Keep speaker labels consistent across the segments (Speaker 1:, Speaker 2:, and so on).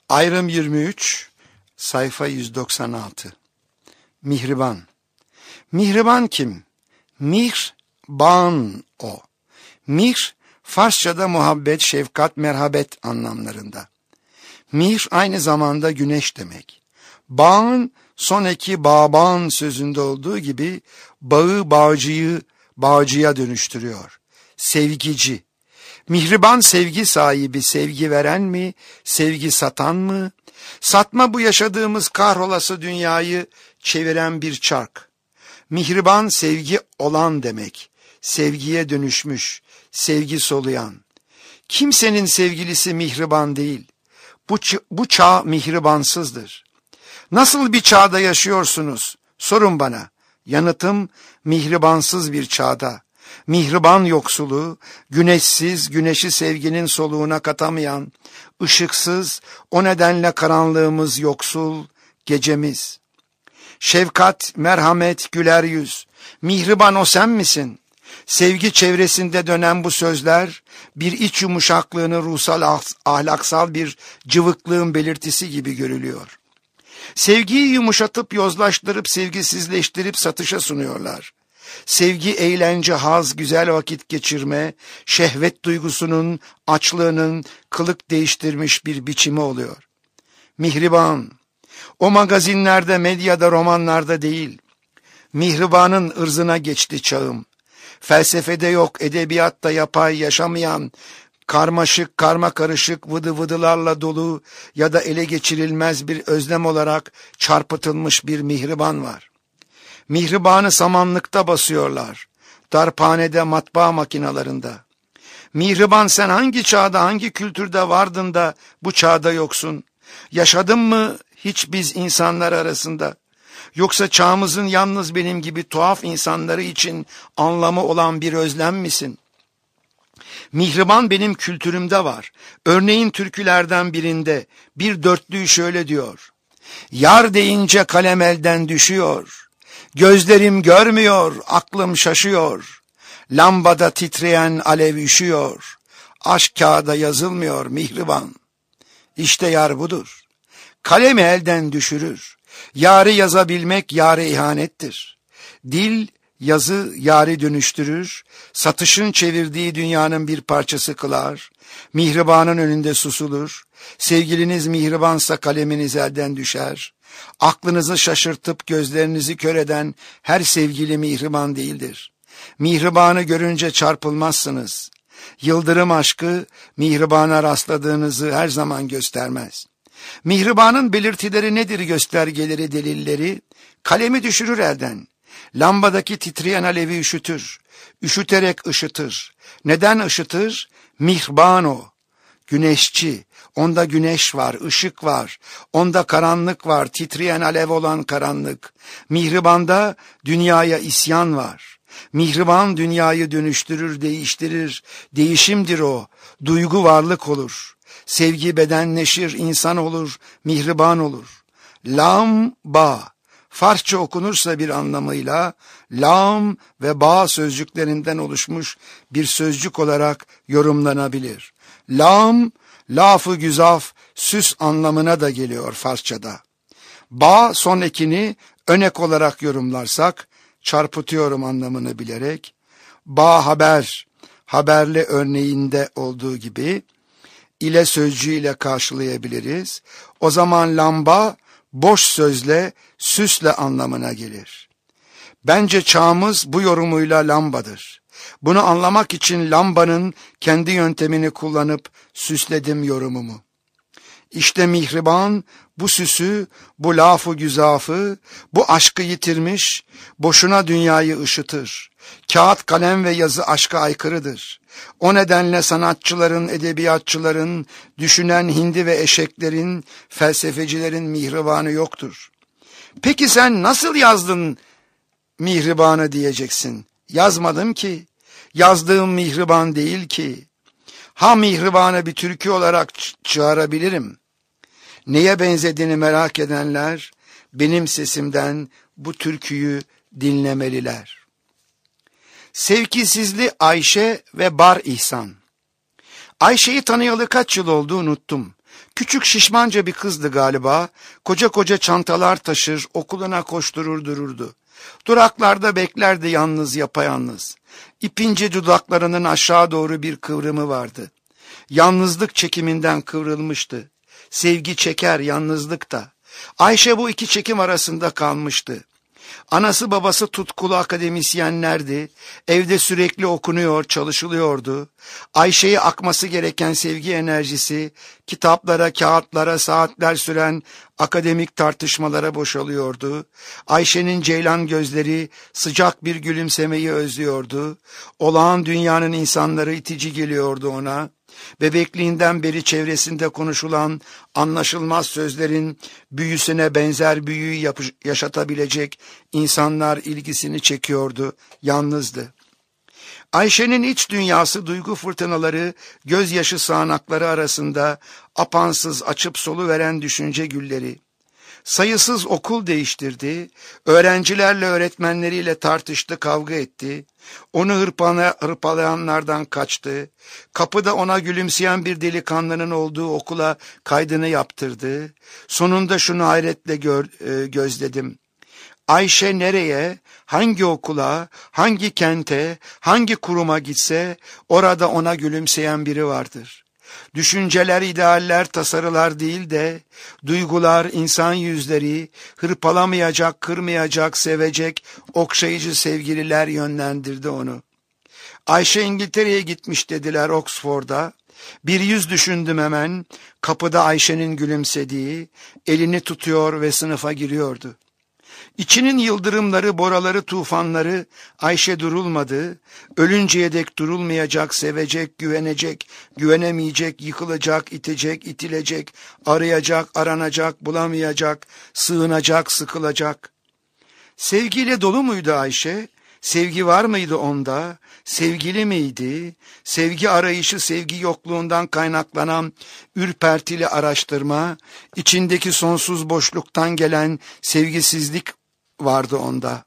Speaker 1: Ayrım 23, sayfa 196. Mihriban. Mihriban kim? Mihr-ban o. Mihr, Farsçada muhabbet, şefkat, merhamet anlamlarında. Mihr aynı zamanda güneş demek. Ban, son eki baban sözünde olduğu gibi bağı bağcıyı bağcıya dönüştürüyor. Sevgici. Mihriban sevgi sahibi, sevgi veren mi, sevgi satan mı? Satma bu yaşadığımız kahrolası dünyayı çeviren bir çark. Mihriban sevgi olan demek. Sevgiye dönüşmüş, sevgi soluyan. Kimsenin sevgilisi mihriban değil. Bu çağ mihribansızdır. Nasıl bir çağda yaşıyorsunuz? Sorun bana. Yanıtım mihribansız bir çağda. Mihriban yoksulu, güneşsiz, güneşi sevginin soluğuna katamayan, ışıksız, o nedenle karanlığımız yoksul, gecemiz. Şefkat, merhamet, güler yüz, mihriban o sen misin? Sevgi çevresinde dönen bu sözler, bir iç yumuşaklığını ruhsal, ahlaksal bir cıvıklığın belirtisi gibi görülüyor. Sevgiyi yumuşatıp yozlaştırıp sevgisizleştirip satışa sunuyorlar. Sevgi, eğlence, haz, güzel vakit geçirme, şehvet duygusunun, açlığının kılık değiştirmiş bir biçimi oluyor. Mihriban, o magazinlerde, medyada, romanlarda değil. Mihribanın ırzına geçti çağım. Felsefede yok, edebiyatta yapay yaşamayan, karmaşık, karma karışık vıdı vıdılarla dolu ya da ele geçirilmez bir özlem olarak çarpıtılmış bir mihriban var. Mihribanı samanlıkta basıyorlar, darphanede, matbaa makinalarında. Mihriban sen hangi çağda, hangi kültürde vardın da bu çağda yoksun? Yaşadın mı hiç biz insanlar arasında? Yoksa çağımızın yalnız benim gibi tuhaf insanları için anlamı olan bir özlem misin? Mihriban benim kültürümde var. Örneğin türkülerden birinde bir dörtlüğü şöyle diyor. Yar deyince kalem elden düşüyor. Gözlerim görmüyor, aklım şaşıyor. Lambada titreyen alev üşüyor. Aşk kağıda yazılmıyor mihriban. İşte yar budur. Kalemi elden düşürür. Yarı yazabilmek yâre ihanettir. Dil, yazı yâri dönüştürür. Satışın çevirdiği dünyanın bir parçası kılar. Mihribanın önünde susulur. Sevgiliniz mihribansa kaleminiz elden düşer. Aklınızı şaşırtıp gözlerinizi kör eden her sevgili mihriban değildir. Mihribanı görünce çarpılmazsınız. Yıldırım aşkı mihribana rastladığınızı her zaman göstermez. Mihribanın belirtileri nedir, göstergeleri, delilleri? Kalemi düşürür elden. Lambadaki titreyen alevi üşütür. Üşüterek ışıtır. Neden ışıtır? Mihriban o. Güneşçi. Onda güneş var, ışık var. Onda karanlık var, titreyen alev olan karanlık. Mihribanda dünyaya isyan var. Mihriban dünyayı dönüştürür, değiştirir. Değişimdir o. Duygu varlık olur. Sevgi bedenleşir, insan olur, mihriban olur. Lam, ba. Farsça okunursa bir anlamıyla, lam ve ba sözcüklerinden oluşmuş bir sözcük olarak yorumlanabilir. Lam, laf-ı güzaf, süs anlamına da geliyor Farsçada. Ba son ekini önek olarak yorumlarsak, çarpıtıyorum anlamını bilerek, ba haber, haberli örneğinde olduğu gibi, ile sözcüğüyle karşılayabiliriz. O zaman lamba, boş sözle, süsle anlamına gelir. Bence çağımız bu yorumuyla lambadır. Bunu anlamak için lambanın kendi yöntemini kullanıp süsledim yorumumu. İşte mihriban bu süsü, bu lafı güzafı, bu aşkı yitirmiş, boşuna dünyayı ışıtır. Kağıt, kalem ve yazı aşka aykırıdır. O nedenle sanatçıların, edebiyatçıların, düşünen hindi ve eşeklerin, felsefecilerin mihribanı yoktur. Peki sen nasıl yazdın mihribanı diyeceksin. Yazmadım ki, yazdığım mihriban değil ki. Ha mihribanı bir türkü olarak çağırabilirim. Neye benzediğini merak edenler, benim sesimden bu türküyü dinlemeliler. Sevkisizli Ayşe ve Bar İhsan. Ayşe'yi tanıyalı kaç yıl oldu unuttum. Küçük şişmanca bir kızdı galiba. Koca koca çantalar taşır, okuluna koşturur dururdu. Duraklarda beklerdi yalnız yapayalnız. İpince dudaklarının aşağı doğru bir kıvrımı vardı. Yalnızlık çekiminden kıvrılmıştı. Sevgi çeker, yalnızlık da. Ayşe bu iki çekim arasında kalmıştı. Anası babası tutkulu akademisyenlerdi. Evde sürekli okunuyor, çalışılıyordu. Ayşe'ye akması gereken sevgi enerjisi, kitaplara, kağıtlara, saatler süren akademik tartışmalara boşalıyordu. Ayşe'nin ceylan gözleri sıcak bir gülümsemeyi özlüyordu. Olağan dünyanın insanları itici geliyordu ona. Bebekliğinden beri çevresinde konuşulan anlaşılmaz sözlerin büyüsüne benzer büyüyü yaşatabilecek insanlar ilgisini çekiyordu, yalnızdı. Ayşe'nin iç dünyası duygu fırtınaları, gözyaşı sağanakları arasında apansız açıp soluveren düşünce gülleri. Sayısız okul değiştirdi, öğrencilerle öğretmenleriyle tartıştı, kavga etti. Onu hırpalayanlardan kaçtı. Kapıda ona gülümseyen bir delikanlının olduğu okula kaydını yaptırdı. Sonunda şunu hayretle gözledim. Ayşe nereye, hangi okula, hangi kente, hangi kuruma gitse orada ona gülümseyen biri vardır. Düşünceler, idealler, tasarılar değil de duygular, insan yüzleri, hırpalamayacak, kırmayacak, sevecek, okşayıcı sevgililer yönlendirdi onu. Ayşe İngiltere'ye gitmiş dediler, Oxford'a. Bir yüz düşündüm hemen, kapıda Ayşe'nin gülümsediği, elini tutuyor ve sınıfa giriyordu. İçinin yıldırımları, boraları, tufanları, Ayşe durulmadı, ölünceye dek durulmayacak, sevecek, güvenecek, güvenemeyecek, yıkılacak, itecek, itilecek, arayacak, aranacak, bulamayacak, sığınacak, sıkılacak. Sevgiyle dolu muydu Ayşe? Sevgi var mıydı onda? Sevgili miydi? Sevgi arayışı, sevgi yokluğundan kaynaklanan ürpertili araştırma, içindeki sonsuz boşluktan gelen sevgisizlik vardı onda.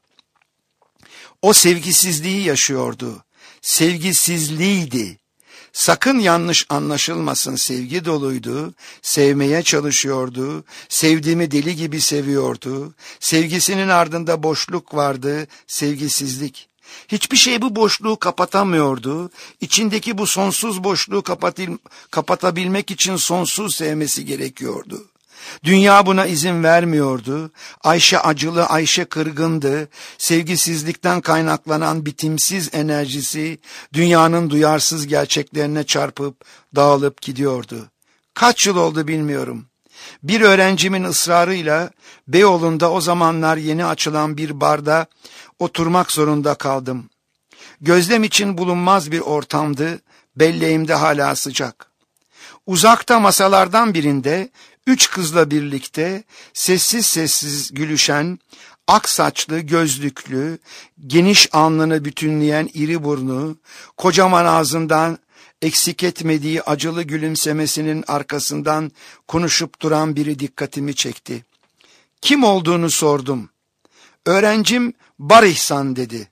Speaker 1: O sevgisizliği yaşıyordu. Sevgisizliğiydi. Sakın yanlış anlaşılmasın, sevgi doluydu, sevmeye çalışıyordu, sevdiğimi deli gibi seviyordu, sevgisinin ardında boşluk vardı, sevgisizlik. Hiçbir şey bu boşluğu kapatamıyordu, içindeki bu sonsuz boşluğu kapatabilmek için sonsuz sevmesi gerekiyordu. Dünya buna izin vermiyordu. Ayşe acılı, Ayşe kırgındı. Sevgisizlikten kaynaklanan bitimsiz enerjisi dünyanın duyarsız gerçeklerine çarpıp dağılıp gidiyordu. Kaç yıl oldu bilmiyorum. Bir öğrencimin ısrarıyla Beyoğlu'nda o zamanlar yeni açılan bir barda oturmak zorunda kaldım. Gözlem için bulunmaz bir ortamdı, belleğimde hala sıcak. Uzakta masalardan birinde 3 kızla birlikte sessiz sessiz gülüşen, ak saçlı, gözlüklü, geniş alnını bütünleyen iri burnu, kocaman ağzından eksik etmediği acılı gülümsemesinin arkasından konuşup duran biri dikkatimi çekti. Kim olduğunu sordum. Öğrencim Bar İhsan dedi.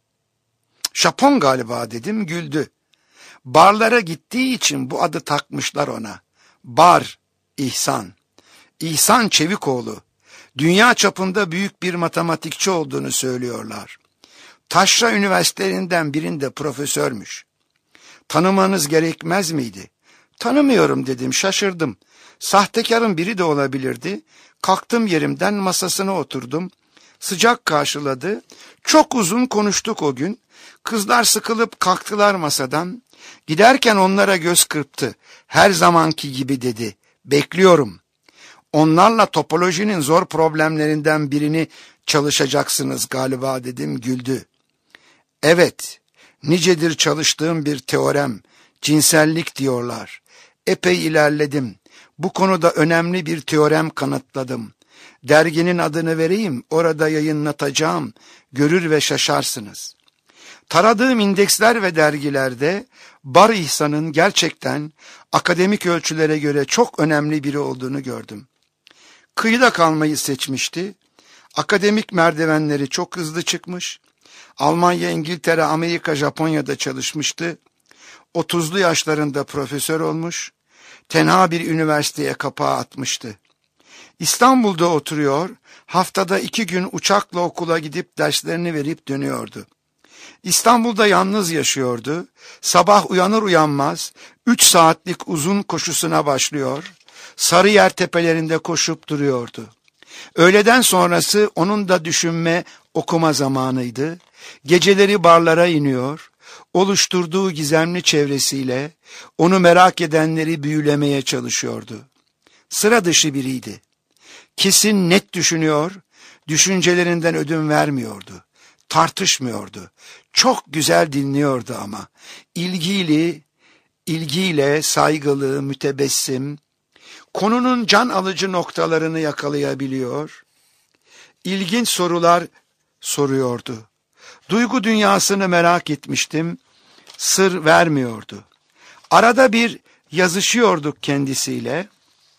Speaker 1: Japon galiba dedim, güldü. Barlara gittiği için bu adı takmışlar ona. Bar İhsan. İhsan Çevikoğlu. Dünya çapında büyük bir matematikçi olduğunu söylüyorlar. Taşra Üniversitelerinden birinde profesörmüş. Tanımanız gerekmez miydi? Tanımıyorum dedim, şaşırdım. Sahtekarın biri de olabilirdi. Kalktım yerimden, masasına oturdum. Sıcak karşıladı. Çok uzun konuştuk o gün. Kızlar sıkılıp kalktılar masadan. Giderken onlara göz kırptı. Her zamanki gibi dedi. Bekliyorum. Onlarla topolojinin zor problemlerinden birini çalışacaksınız galiba dedim, güldü. Evet, nicedir çalıştığım bir teorem, cinsellik diyorlar. Epey ilerledim. Bu konuda önemli bir teorem kanıtladım. Derginin adını vereyim, orada yayınlatacağım. Görür ve şaşarsınız. Taradığım indeksler ve dergilerde Bar İhsan'ın gerçekten akademik ölçülere göre çok önemli biri olduğunu gördüm. Kıyıda kalmayı seçmişti. Akademik merdivenleri çok hızlı çıkmış. Almanya, İngiltere, Amerika, Japonya'da çalışmıştı. 30'lu yaşlarında profesör olmuş. tenha bir üniversiteye kapağı atmıştı. İstanbul'da oturuyor, haftada 2 gün uçakla okula gidip derslerini verip dönüyordu. İstanbul'da yalnız yaşıyordu. Sabah uyanır uyanmaz 3 saatlik uzun koşusuna başlıyor. Sarıyer tepelerinde koşup duruyordu. Öğleden sonrası onun da düşünme, okuma zamanıydı. Geceleri barlara iniyor, oluşturduğu gizemli çevresiyle onu merak edenleri büyülemeye çalışıyordu. Sıra dışı biriydi. Kesin net düşünüyor, düşüncelerinden ödün vermiyordu. Tartışmıyordu. Çok güzel dinliyordu ama. İlgiyle saygılı, mütebessim, konunun can alıcı noktalarını yakalayabiliyor, ilginç sorular soruyordu. Duygu dünyasını merak etmiştim, sır vermiyordu. Arada bir yazışıyorduk kendisiyle.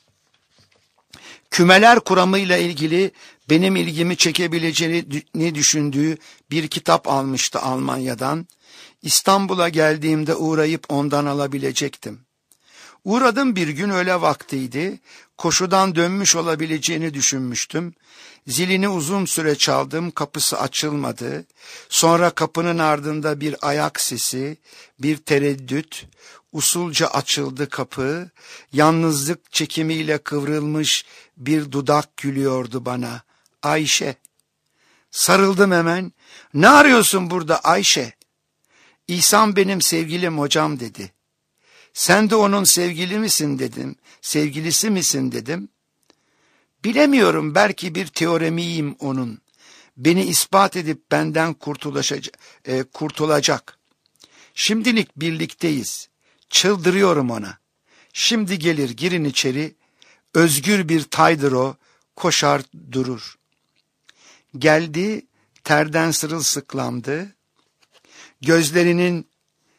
Speaker 1: Kümeler kuramıyla ilgili benim ilgimi çekebileceğini düşündüğü bir kitap almıştı Almanya'dan. İstanbul'a geldiğimde uğrayıp ondan alabilecektim. Uğradım bir gün, öğle vaktiydi. Koşudan dönmüş olabileceğini düşünmüştüm. Zilini uzun süre çaldım, kapısı açılmadı. Sonra kapının ardında bir ayak sesi, bir tereddüt. Usulca açıldı kapı. Yalnızlık çekimiyle kıvrılmış bir dudak gülüyordu bana. Ayşe. Sarıldım hemen. Ne arıyorsun burada Ayşe? İhsan benim sevgilim hocam dedi. Sen de onun sevgili misin dedim. Sevgilisi misin dedim. Bilemiyorum, belki bir teoremiyim onun. Beni ispat edip benden kurtulacak. Şimdilik birlikteyiz. Çıldırıyorum ona. Şimdi gelir, girin içeri. Özgür bir taydır o. Koşar durur. Geldi, terden sırılsıklamdı. Gözlerinin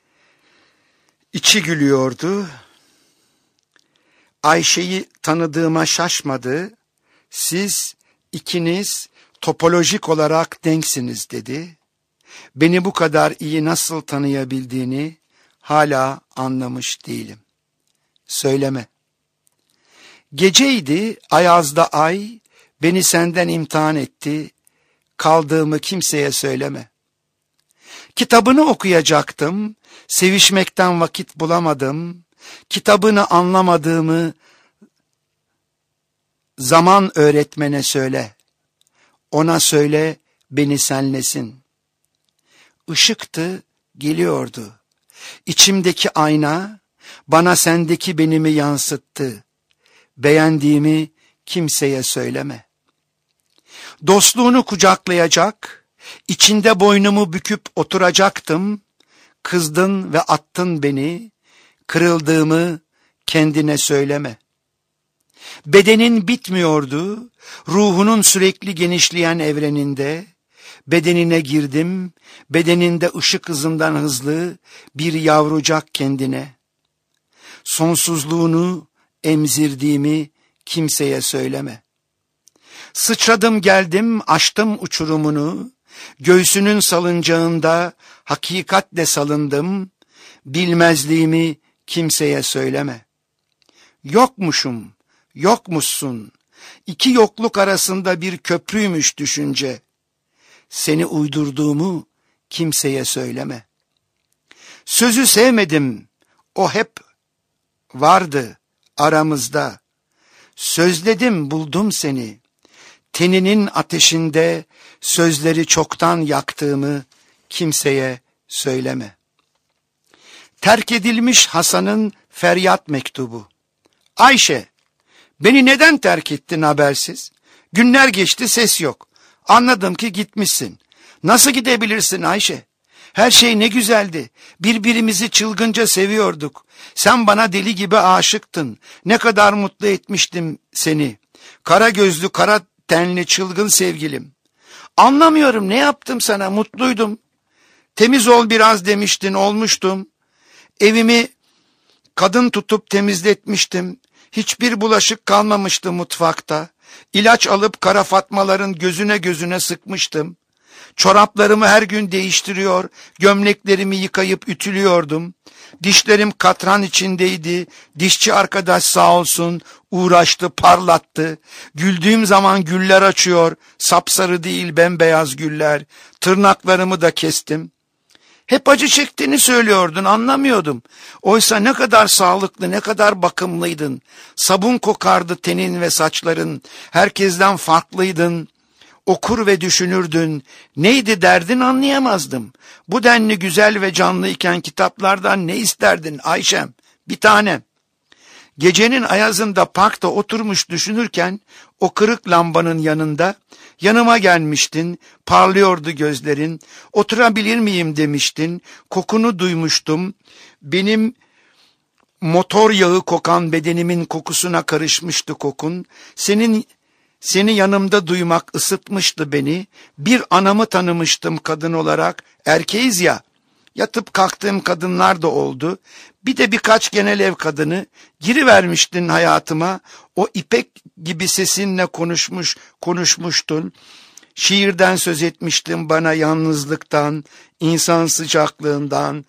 Speaker 1: içi gülüyordu. Ayşe'yi tanıdığıma şaşmadı. Siz ikiniz topolojik olarak denksiniz dedi. Beni bu kadar iyi nasıl tanıyabildiğini hala anlamış değilim. Söyleme. Geceydi, ayazda ay beni senden imtihan etti. Kaldığımı kimseye söyleme. Kitabını okuyacaktım. Sevişmekten vakit bulamadım. Kitabını anlamadığımı zaman öğretmene söyle. Ona söyle beni senlesin. Işıktı, geliyordu. İçimdeki ayna bana sendeki benimi yansıttı. Beğendiğimi kimseye söyleme. Dostluğunu kucaklayacak, içinde boynumu büküp oturacaktım. Kızdın ve attın beni, kırıldığımı kendine söyleme. Bedenin bitmiyordu, ruhunun sürekli genişleyen evreninde. Bedenine girdim, bedeninde ışık hızından hızlı bir yavrucak kendine. Sonsuzluğunu emzirdiğimi kimseye söyleme. Sıçradım geldim, aştım uçurumunu, göğsünün salıncağında hakikatle salındım, bilmezliğimi kimseye söyleme. Yokmuşum, yokmuşsun, iki yokluk arasında bir köprüymüş düşünce. Seni uydurduğumu kimseye söyleme. Sözü sevmedim, o hep vardı aramızda. Sözledim, buldum seni. Teninin ateşinde sözleri çoktan yaktığımı kimseye söyleme. Terk edilmiş Hasan'ın feryat mektubu. Ayşe, beni neden terk ettin habersiz? Günler geçti, ses yok. Anladım ki gitmişsin. Nasıl gidebilirsin Ayşe? Her şey ne güzeldi. Birbirimizi çılgınca seviyorduk. Sen bana deli gibi aşıktın. Ne kadar mutlu etmiştim seni. Kara gözlü, kara tenli, çılgın sevgilim. Anlamıyorum, ne yaptım sana, mutluydum. Temiz ol biraz demiştin, olmuştum. Evimi kadın tutup temizletmiştim. Hiçbir bulaşık kalmamıştı mutfakta. İlaç alıp kara fatmaların gözüne sıkmıştım. Çoraplarımı her gün değiştiriyor, gömleklerimi yıkayıp ütülüyordum. Dişlerim katran içindeydi. Dişçi arkadaş sağ olsun uğraştı, parlattı. Güldüğüm zaman güller açıyor. Sapsarı değil, bembeyaz güller. Tırnaklarımı da kestim. Hep acı çektiğini söylüyordun, anlamıyordum. Oysa ne kadar sağlıklı, ne kadar bakımlıydın. Sabun kokardı tenin ve saçların. Herkesten farklıydın. Okur ve düşünürdün. Neydi derdin anlayamazdım. Bu denli güzel ve canlıyken kitaplardan ne isterdin Ayşem? Bir tanem. Gecenin ayazında parkta oturmuş düşünürken o kırık lambanın yanında yanıma gelmiştin, parlıyordu gözlerin, oturabilir miyim demiştin, kokunu duymuştum, benim motor yağı kokan bedenimin kokusuna karışmıştı kokun, seni yanımda duymak ısıtmıştı beni, bir anamı tanımıştım kadın olarak, erkeğiz ya. Yatıp kalktığım kadınlar da oldu. Bir de birkaç genel ev kadını girivermiştin hayatıma. O ipek gibi sesinle konuşmuştun. Şiirden söz etmiştin bana, yalnızlıktan, insan sıcaklığından.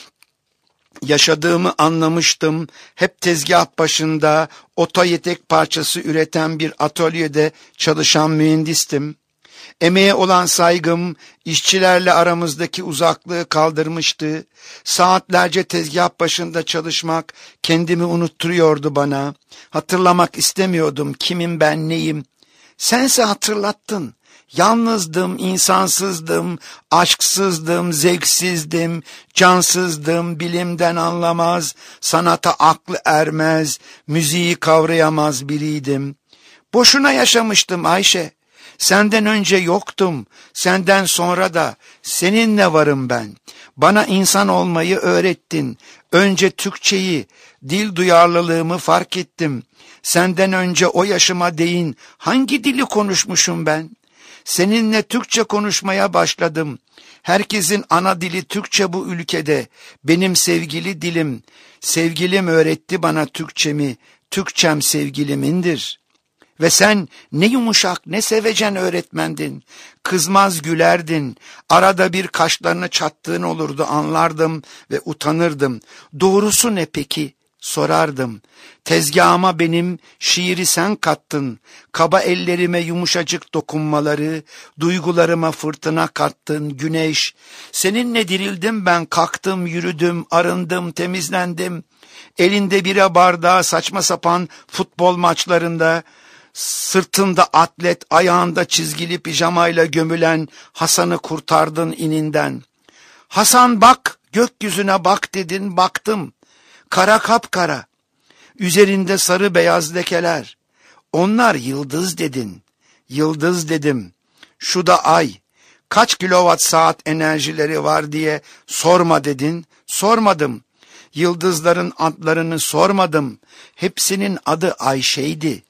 Speaker 1: Yaşadığımı anlamıştım. Hep tezgah başında oto yetek parçası üreten bir atölyede çalışan mühendistim. Emeğe olan saygım işçilerle aramızdaki uzaklığı kaldırmıştı. Saatlerce tezgah başında çalışmak kendimi unutturuyordu bana. Hatırlamak istemiyordum kimim ben, neyim. Sense hatırlattın. Yalnızdım, insansızdım, aşksızdım, zevksizdim, cansızdım, bilimden anlamaz, sanata aklı ermez, müziği kavrayamaz biriydim. Boşuna yaşamıştım Ayşe. Senden önce yoktum, senden sonra da seninle varım ben. Bana insan olmayı öğrettin. Önce Türkçeyi, dil duyarlılığımı fark ettim. Senden önce o yaşıma değin hangi dili konuşmuşum ben? Seninle Türkçe konuşmaya başladım. Herkesin ana dili Türkçe bu ülkede. Benim sevgili dilim. Sevgilim öğretti bana Türkçemi. Türkçem sevgilimindir. Ve sen ne yumuşak, ne sevecen öğretmendin. Kızmaz gülerdin. Arada bir kaşlarını çattığın olurdu, anlardım ve utanırdım. Doğrusu ne peki? Sorardım. Tezgahıma benim şiiri sen kattın. Kaba ellerime yumuşacık dokunmaları, duygularıma fırtına kattın güneş. Seninle dirildim ben, kalktım, yürüdüm, arındım, temizlendim. Elinde bira bardağı saçma sapan futbol maçlarında, sırtında atlet, ayağında çizgili pijamayla gömülen Hasan'ı kurtardın ininden. Hasan bak, gökyüzüne bak dedin, baktım. Kara kapkara, üzerinde sarı beyaz lekeler. Onlar yıldız dedin, yıldız dedim. Şu da ay, kaç kilowatt saat enerjileri var diye sorma dedin, sormadım. Yıldızların adlarını sormadım, hepsinin adı Ayşe'ydi.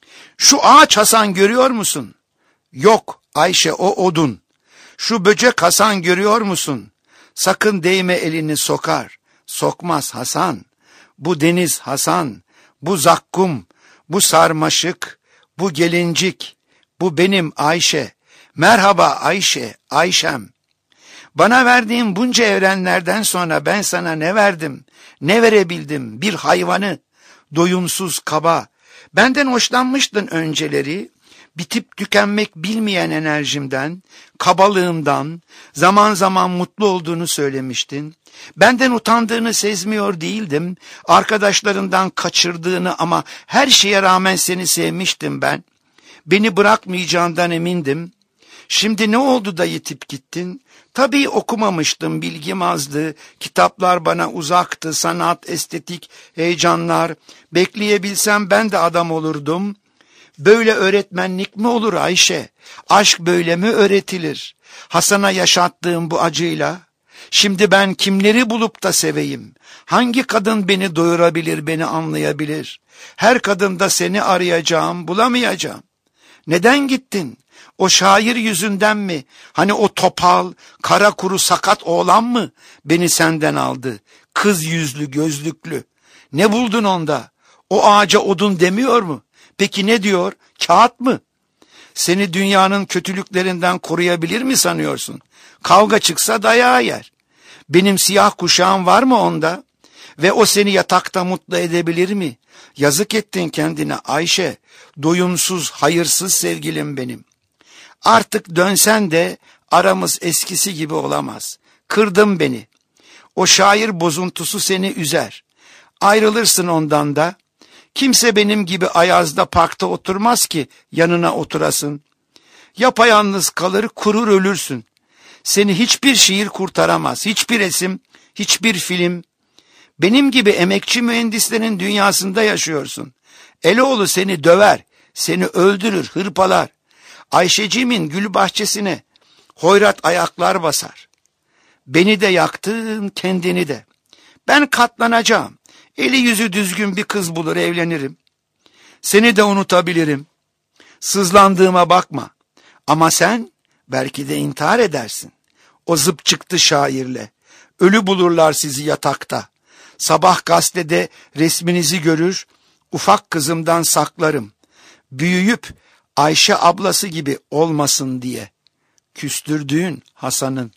Speaker 1: Şu ağaç Hasan görüyor musun? Yok Ayşe, o odun. Şu böcek Hasan görüyor musun? Sakın değme, elini sokar. Sokmaz Hasan. Bu deniz Hasan. Bu zakkum. Bu sarmaşık. Bu gelincik. Bu benim Ayşe. Merhaba Ayşe, Ayşem. Bana verdiğin bunca evrenlerden sonra ben sana ne verdim? Ne verebildim? Bir hayvanı. Doyumsuz, kaba. Benden hoşlanmıştın önceleri, bitip tükenmek bilmeyen enerjimden, kabalığımdan, zaman zaman mutlu olduğunu söylemiştin. Benden utandığını sezmiyor değildim, arkadaşlarından kaçırdığını ama her şeye rağmen seni sevmiştim ben. Beni bırakmayacağından emindim. Şimdi ne oldu da yitip gittin? Tabii okumamıştım, bilgim azdı, kitaplar bana uzaktı, sanat, estetik, heyecanlar. Bekleyebilsem ben de adam olurdum. Böyle öğretmenlik mi olur Ayşe? Aşk böyle mi öğretilir? Hasan'a yaşattığım bu acıyla, şimdi ben kimleri bulup da seveyim? Hangi kadın beni doyurabilir, beni anlayabilir? Her kadında seni arayacağım, bulamayacağım. Neden gittin? O şair yüzünden mi? Hani o topal, kara kuru sakat oğlan mı beni senden aldı? Kız yüzlü, gözlüklü. Ne buldun onda? O ağaca odun demiyor mu? Peki ne diyor? Kağıt mı? Seni dünyanın kötülüklerinden koruyabilir mi sanıyorsun? Kavga çıksa dayağı yer. Benim siyah kuşağım var mı onda? Ve o seni yatakta mutlu edebilir mi? Yazık ettin kendine Ayşe, doyumsuz, hayırsız sevgilim benim. Artık dönsen de aramız eskisi gibi olamaz. Kırdın beni. O şair bozuntusu seni üzer. Ayrılırsın ondan da. Kimse benim gibi ayazda parkta oturmaz ki yanına oturasın. Yapayalnız kalır, kurur ölürsün. Seni hiçbir şiir kurtaramaz, hiçbir resim, hiçbir film. Benim gibi emekçi mühendislerin dünyasında yaşıyorsun. Eloğlu seni döver, seni öldürür, hırpalar. Ayşeciğimin gül bahçesine hoyrat ayaklar basar. Beni de yaktın, kendini de. Ben katlanacağım. Eli yüzü düzgün bir kız bulur, evlenirim. Seni de unutabilirim. Sızlandığıma bakma. Ama sen belki de intihar edersin. O zıp çıktı şairle. Ölü bulurlar sizi yatakta. Sabah gazetede resminizi görür, ufak kızımdan saklarım. Büyüyüp Ayşe ablası gibi olmasın diye. Küstürdüğün Hasan'ın.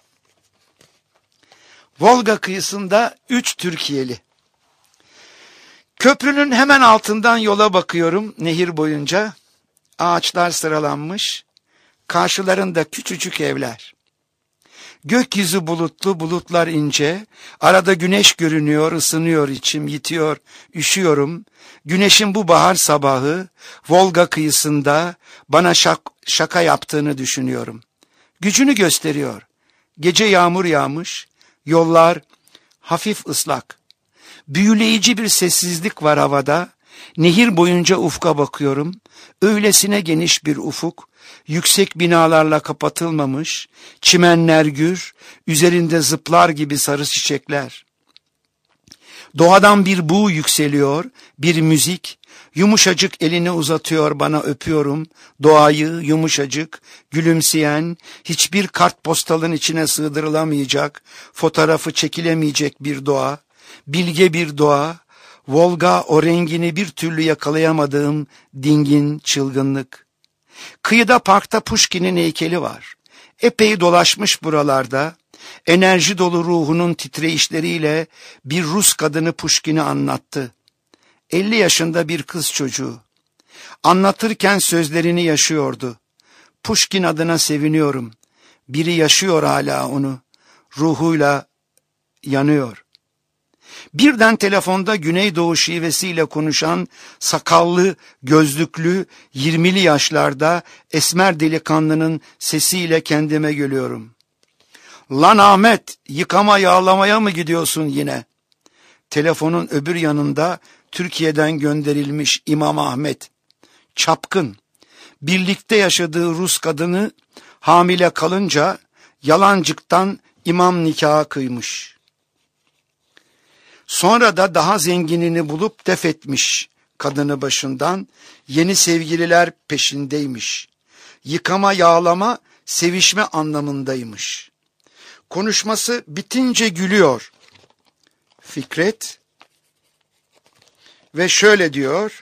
Speaker 1: Volga kıyısında 3 Türkiyeli. Köprünün hemen altından yola bakıyorum nehir boyunca. Ağaçlar sıralanmış. Karşılarında küçücük evler. Gökyüzü bulutlu, bulutlar ince. Arada güneş görünüyor, ısınıyor içim, yitiyor, üşüyorum. Güneşin bu bahar sabahı Volga kıyısında bana şaka yaptığını düşünüyorum. Gücünü gösteriyor. Gece yağmur yağmış, yollar hafif ıslak. Büyüleyici bir sessizlik var havada. Nehir boyunca ufka bakıyorum. Öylesine geniş bir ufuk. Yüksek binalarla kapatılmamış. Çimenler gür. Üzerinde zıplar gibi sarı çiçekler. Doğadan bir buğu yükseliyor. Bir müzik. Yumuşacık elini uzatıyor bana, öpüyorum. Doğayı yumuşacık, gülümseyen, hiçbir kartpostalın içine sığdırılamayacak, fotoğrafı çekilemeyecek bir doğa. Bilge bir doğa, Volga o rengini bir türlü yakalayamadığım dingin çılgınlık. Kıyıda parkta Puşkin'in heykeli var. Epey dolaşmış buralarda. Enerji dolu ruhunun titreyişleriyle bir Rus kadını Puşkin'i anlattı. 50 yaşında bir kız çocuğu. Anlatırken sözlerini yaşıyordu. Puşkin adına seviniyorum. Biri yaşıyor hala onu. Ruhuyla yanıyor. Birden telefonda Güneydoğu şivesiyle konuşan sakallı, gözlüklü, 20'li yaşlarda esmer delikanlının sesiyle kendime geliyorum. Lan Ahmet, yıkama yağlamaya mı gidiyorsun yine? Telefonun öbür yanında Türkiye'den gönderilmiş İmam Ahmet. Çapkın. Birlikte yaşadığı Rus kadını hamile kalınca yalancıktan imam nikahı kıymış. Sonra da daha zenginini bulup def etmiş kadını başından, yeni sevgililer peşindeymiş. Yıkama yağlama sevişme anlamındaymış. Konuşması bitince gülüyor Fikret ve şöyle diyor: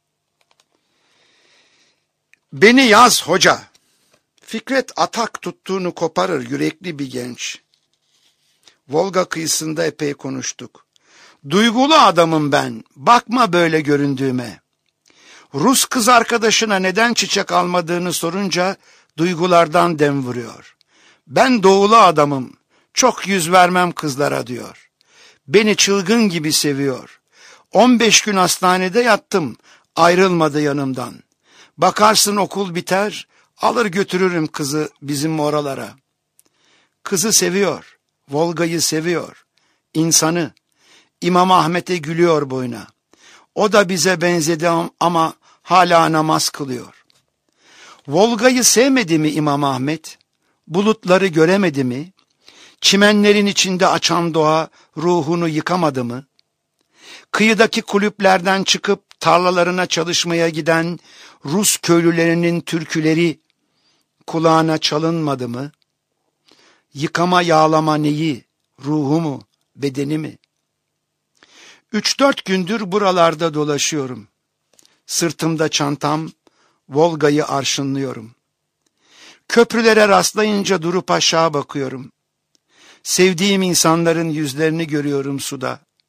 Speaker 1: beni yaz hoca. Fikret atak tuttuğunu koparır, yürekli bir genç. Volga kıyısında epey konuştuk. Duygulu adamım ben, bakma böyle göründüğüme. Rus kız arkadaşına neden çiçek almadığını sorunca duygulardan dem vuruyor. Ben doğulu adamım, çok yüz vermem kızlara diyor. Beni çılgın gibi seviyor. 15 gün hastanede yattım, ayrılmadı yanımdan. Bakarsın okul biter, alır götürürüm kızı bizim oralara. Kızı seviyor, Volga'yı seviyor, insanı. İmam Ahmet'e gülüyor boyuna. O da bize benzedi ama hala namaz kılıyor. Volga'yı sevmedi mi İmam Ahmet? Bulutları göremedi mi? Çimenlerin içinde açan doğa ruhunu yıkamadı mı? Kıyıdaki kulüplerden çıkıp tarlalarına çalışmaya giden Rus köylülerinin türküleri kulağına çalınmadı mı? Yıkama yağlama neyi? Ruhu mu? Bedeni mi? 3-4 gündür buralarda dolaşıyorum. Sırtımda çantam, Volga'yı arşınlıyorum. Köprülere rastlayınca durup aşağı bakıyorum. Sevdiğim insanların yüzlerini görüyorum suda.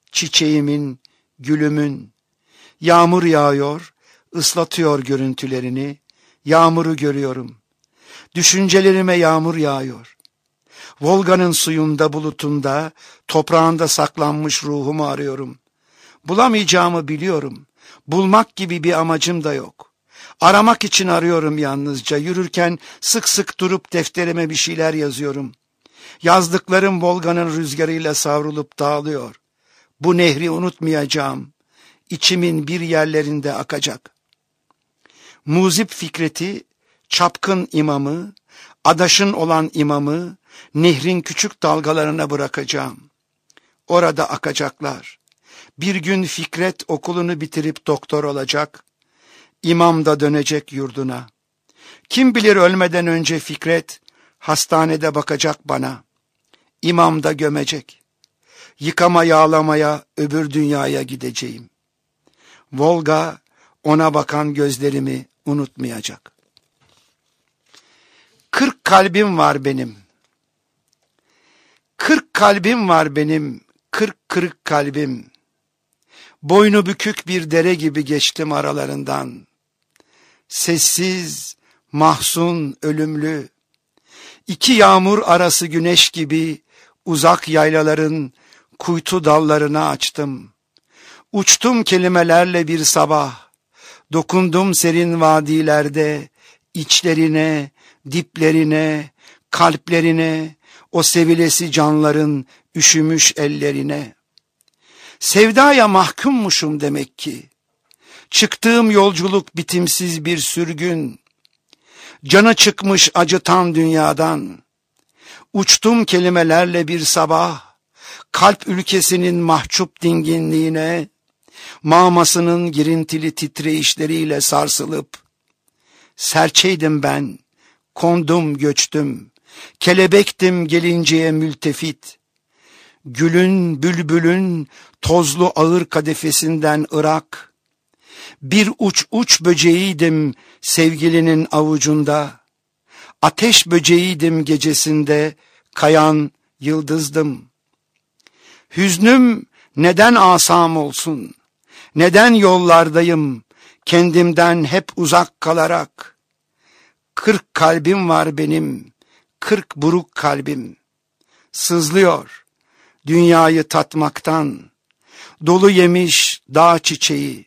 Speaker 1: çiçeğimin, gülümün. Yağmur yağıyor, ıslatıyor görüntülerini. Yağmuru görüyorum. Düşüncelerime yağmur yağıyor. Volga'nın suyunda, bulutunda, toprağında saklanmış ruhumu arıyorum. Bulamayacağımı biliyorum. Bulmak gibi bir amacım da yok. Aramak için arıyorum yalnızca. Yürürken sık sık durup defterime bir şeyler yazıyorum. Yazdıklarım Volga'nın rüzgarıyla savrulup dağılıyor. Bu nehri unutmayacağım. İçimin bir yerlerinde akacak. Muzip Fikret'i, çapkın imamı, adaşın olan imamı, nehrin küçük dalgalarına bırakacağım. Orada akacaklar. Bir gün Fikret okulunu bitirip doktor olacak. İmam da dönecek yurduna. Kim bilir ölmeden önce Fikret hastanede bakacak bana. İmam da gömecek. Yıkama yağlamaya öbür dünyaya gideceğim. Volga ona bakan gözlerimi unutmayacak. 40 kalbim var benim. 40 kalbim var benim. 40 kırık kalbim. Boynu bükük bir dere gibi geçtim aralarından. Sessiz, mahzun, ölümlü. İki yağmur arası güneş gibi uzak yaylaların kuytu dallarına açtım. Uçtum kelimelerle bir sabah. Dokundum serin vadilerde, içlerine, diplerine, kalplerine, o sevilesi canların üşümüş ellerine. Sevdaya mahkummuşum demek ki. Çıktığım yolculuk bitimsiz bir sürgün. Canı çıkmış acıtan dünyadan. Uçtum kelimelerle bir sabah. Kalp ülkesinin mahcup dinginliğine, mamasının girintili titreyişleriyle sarsılıp, serçeydim ben, kondum göçtüm, kelebektim gelinceye mültefit. Gülün, bülbülün, tozlu ağır kadefesinden ırak, bir uç böceğiydim sevgilinin avucunda, ateş böceğiydim gecesinde, kayan yıldızdım. Hüznüm neden asam olsun, neden yollardayım, kendimden hep uzak kalarak. 40 kalbim var benim, 40 buruk kalbim, sızlıyor dünyayı tatmaktan, dolu yemiş dağ çiçeği.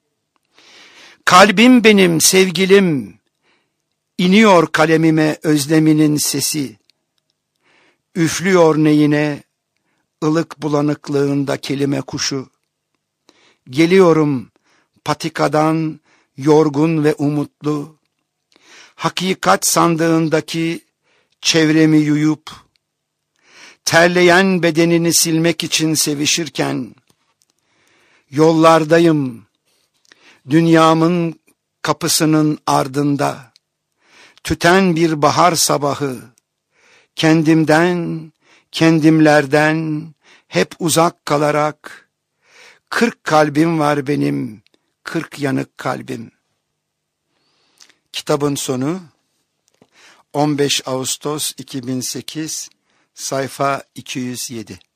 Speaker 1: Kalbim benim sevgilim, iniyor kalemime özleminin sesi. Üflüyor neyine, ılık bulanıklığında kelime kuşu. Geliyorum patikadan yorgun ve umutlu. Hakikat sandığındaki çevremi yuyup, terleyen bedenini silmek için sevişirken, yollardayım, dünyamın kapısının ardında, tüten bir bahar sabahı, kendimden, kendimlerden hep uzak kalarak, 40 kalbim var benim, 40 yanık kalbim. Kitabın sonu 15 Ağustos 2008, sayfa 207.